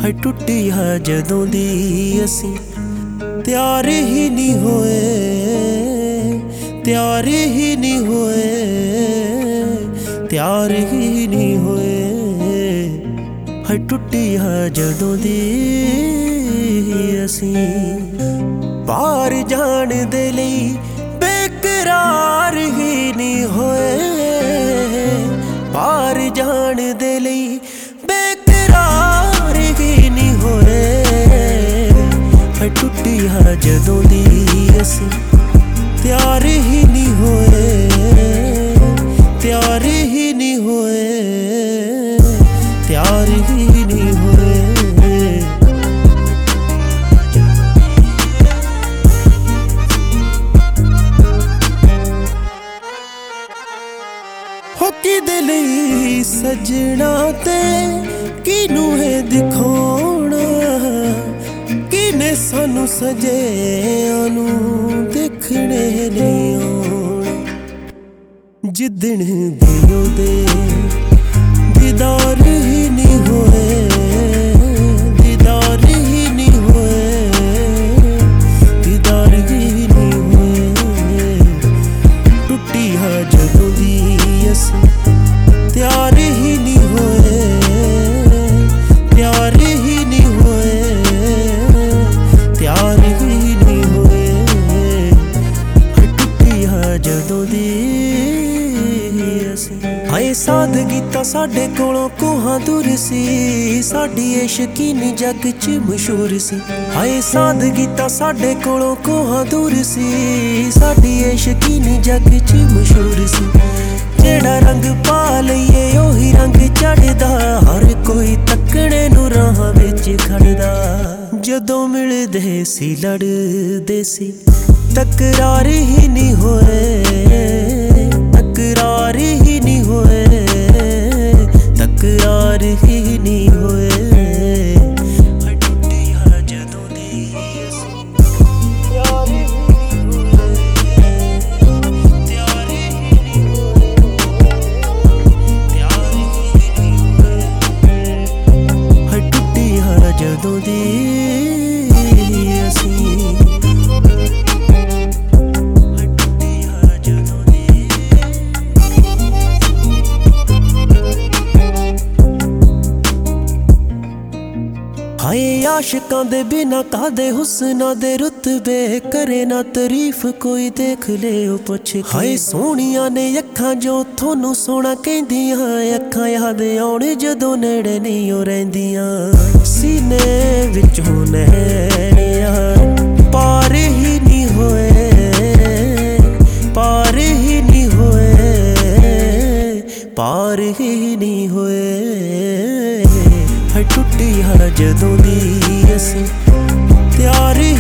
है टुटी है जदों दी असी त्यार ही नहीं होए, त्यार ही नहीं होए, त्यार ही नहीं होए। है टुटी है जदों दी असी बाहर जान दे लई बेकरार ही नहीं होए, बाहर जान दे लई बेकरार ही नहीं होए। है टुटी है जदों दी असी त्यार ही नहीं होए, त्यार ही नहीं होए, त्यार ही नहीं होए। हो किदे लई सजना ते किनू है दिखाउणा, किने सानू सजेआनू देखने नहीं आउणा। जिदण दियों दे दीदार ही नहीं होए, दीदार ही नहीं होए, दीदार ही नहीं होए। टुटी है जदों दी असी त्यार ही नहीं होए, त्यार ही नहीं होए, त्यार ही नहीं होए। टुटी है जदों दी असी हाय सादगी तां साडे कोलों कोहां दूर सी, साडी ए शकीनी जग च मशहूर सी। हाय सादगी तां साडे कोलों कोहां दूर सी, साडी ए शकीनी जग च मशहूर सी। जेड़ा रंग पा लईए ओही रंग चढ़दा, हर कोई तकने नू राह विच खड़दा। जदों मिलदे सी लड़दे सी तकरार ही नहीं होए, तकरार ही नहीं होए, तकरार ही नहीं होए। है टुटी है जदों दी असी त्यार ही नहीं होए, त्यार ही नहीं होए, त्यार ही नहीं होए। है टुटी है जदों दी असी हाय आशिकां दे बिना कादे हुस्ना दे रुतबे, करे ना तारीफ कोई देख ले ओ पुछ के। हाय सोहणियां ने अखां जो थोनू सोहना कहंदियां, अखां याद आउण जदों नेड़े नहीं ओ रहिंदियां। सीने विचों नैणिया पार ही नहीं होए, पार ही नहीं होए, पार ही नहीं होए। है टुटी है जदों दी असी त्यार